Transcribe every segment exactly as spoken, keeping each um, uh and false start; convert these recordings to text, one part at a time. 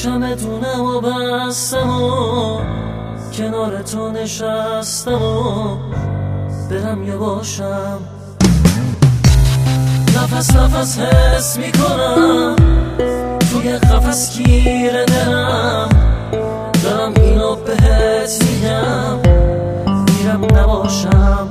چمدونم و بستم و کنار تو نشستم و برم یا باشم. نفس نفس حس میکنم توی قفس گیر دلم، دارم اینو بهت میگم میرم نباشم.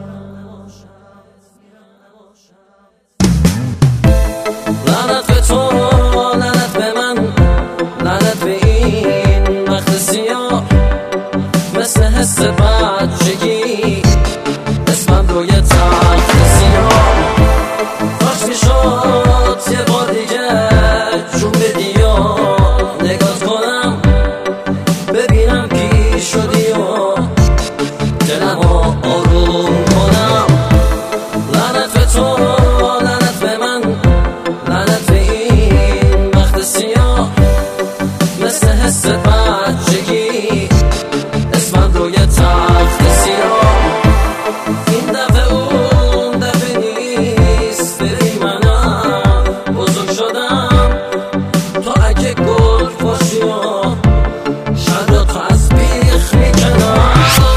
لعنت به تو، لعنت به من، لعنت به این وقت سیاه، مثل حس بچگی اسمم روی تخت سیاه. کاش میشد یه بار دیگه جون بدی و نگات کنم، ببینم کی شدی و دلم رو آروم کنم. لعنت به تو، لعنت به من، لعنت به این وقت سیاه، مثل حس بچگی اسمم روی تخت سیاه. این دفعه اون دفعه نیست، بری منم بزرگ شدم. تو اگه گل باشی و شاید را تو از بیخ میکنم.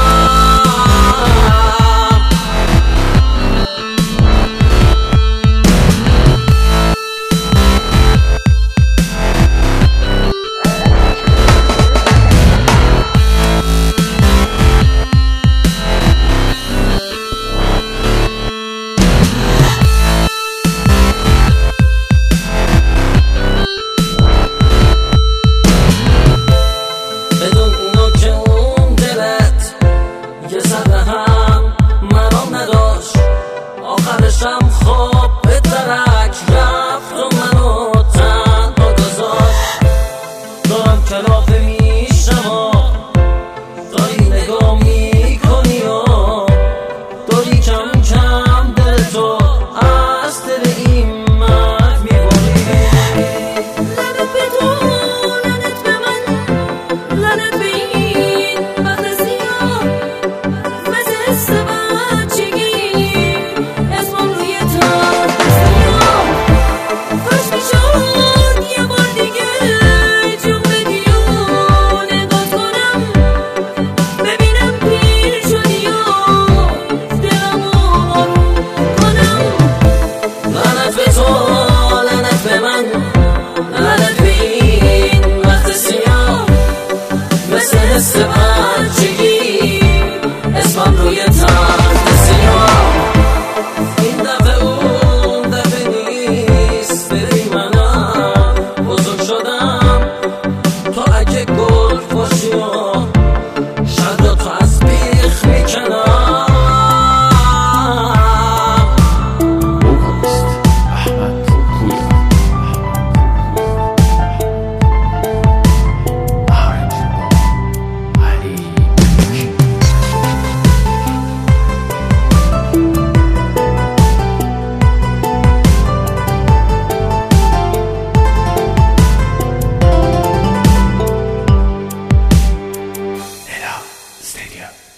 یه ذره هم مرام نداشت، آخرشم خواب به درک رفت و منو تنها گذاشت. دارم کلافه میشم و داری نگاه میکنی و داری کم کم دل تو از دل این مرد میبری. لعنت به تو، لعنت به من، لعنت به این وقت سیاه، حس بچگی اسمم روی تخت سیاه. کاش میشد یه بار دیگه جون بدی و نگات کنم، ببینم پیر شدی و دلم رو آروم کنم. لعنت به تو، لعنت به من، لعنت به این وقت سیاه، مثل حس بچگی اسمم روی تخت سیاه. این دفعه اون دفعه نیست، بری منم بزرگ شدم. تو اگه گل باشی و شاید را تو از بیخ میکنم. Stadia.